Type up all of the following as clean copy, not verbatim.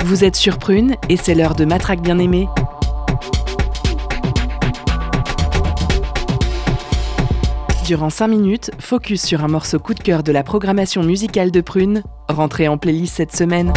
Vous êtes sur Prune et c'est l'heure de Matraque bien-aimée. Durant 5 minutes, focus sur un morceau coup de cœur de la programmation musicale de Prune, rentré en playlist cette semaine.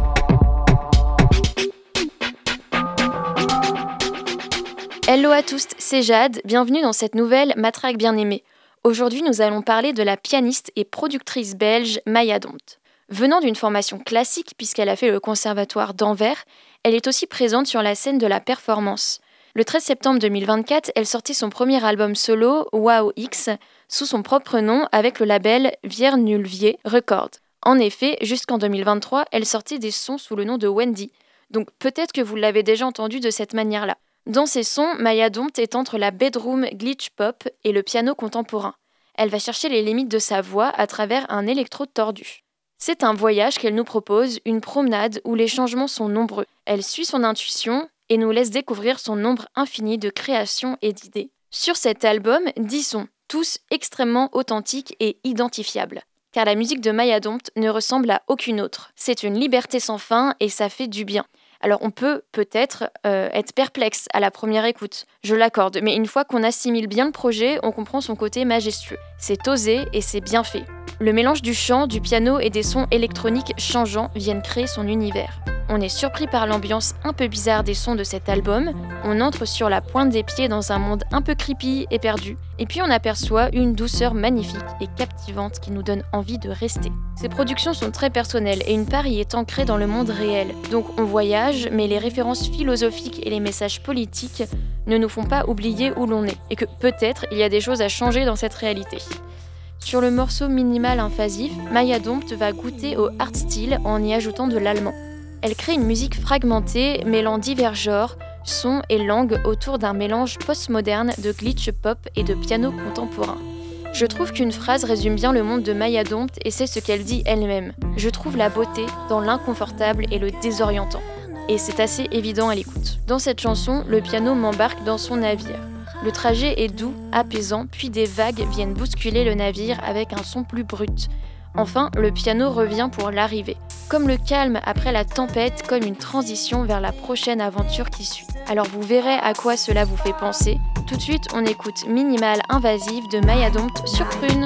Hello à tous, c'est Jade, bienvenue dans cette nouvelle Matraque bien-aimée. Aujourd'hui, nous allons parler de la pianiste et productrice belge Maya Dompt. Venant d'une formation classique puisqu'elle a fait le conservatoire d'Anvers, elle est aussi présente sur la scène de la performance. Le 13 septembre 2024, elle sortit son premier album solo, Wow X, sous son propre nom avec le label Viernulvier Records. En effet, jusqu'en 2023, elle sortait des sons sous le nom de Wendy. Donc peut-être que vous l'avez déjà entendu de cette manière-là. Dans ses sons, Maya Dompt est entre la bedroom glitch pop et le piano contemporain. Elle va chercher les limites de sa voix à travers un électro tordu. C'est un voyage qu'elle nous propose, une promenade où les changements sont nombreux. Elle suit son intuition et nous laisse découvrir son nombre infini de créations et d'idées. Sur cet album, 10 sons, tous extrêmement authentiques et identifiables. Car la musique de Maya Dompt ne ressemble à aucune autre. C'est une liberté sans fin et ça fait du bien. Alors on peut peut-être être perplexe à la première écoute, je l'accorde, mais une fois qu'on assimile bien le projet, on comprend son côté majestueux. C'est osé et c'est bien fait. Le mélange du chant, du piano et des sons électroniques changeants viennent créer son univers. On est surpris par l'ambiance un peu bizarre des sons de cet album, on entre sur la pointe des pieds dans un monde un peu creepy et perdu, et puis on aperçoit une douceur magnifique et captivante qui nous donne envie de rester. Ces productions sont très personnelles et une part y est ancrée dans le monde réel, donc on voyage, mais les références philosophiques et les messages politiques ne nous font pas oublier où l'on est, et que peut-être il y a des choses à changer dans cette réalité. Sur le morceau minimal invasif, Maya Dompt va goûter au hardstyle en y ajoutant de l'allemand. Elle crée une musique fragmentée, mêlant divers genres, sons et langues autour d'un mélange postmoderne de glitch pop et de piano contemporain. Je trouve qu'une phrase résume bien le monde de Maya Dompt et c'est ce qu'elle dit elle-même. Je trouve la beauté dans l'inconfortable et le désorientant. Et c'est assez évident à l'écoute. Dans cette chanson, le piano m'embarque dans son navire. Le trajet est doux, apaisant, puis des vagues viennent bousculer le navire avec un son plus brut. Enfin, le piano revient pour l'arrivée. Comme le calme après la tempête, comme une transition vers la prochaine aventure qui suit. Alors vous verrez à quoi cela vous fait penser. Tout de suite, on écoute Minimal Invasive de Maya Dompt sur Prune.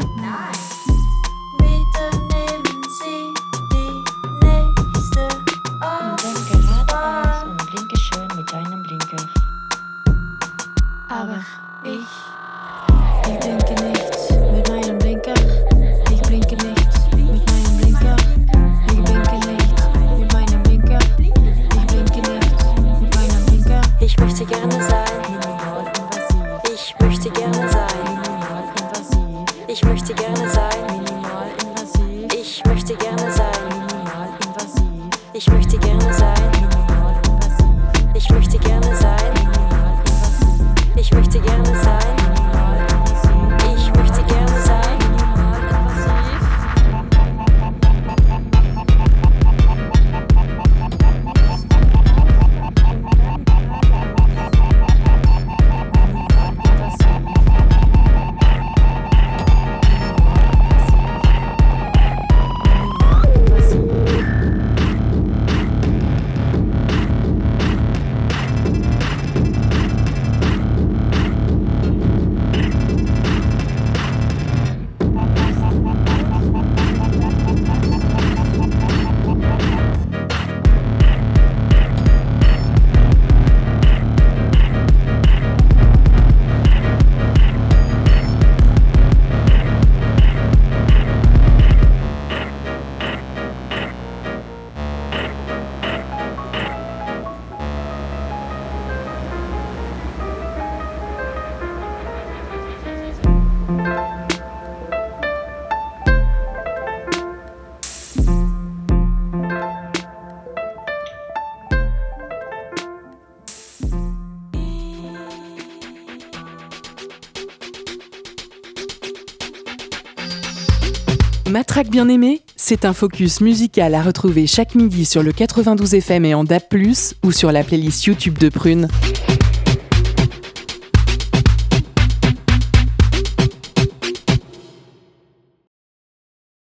Matraque bien-aimée, c'est un focus musical à retrouver chaque midi sur le 92 FM et en DAB+, ou sur la playlist YouTube de Prune.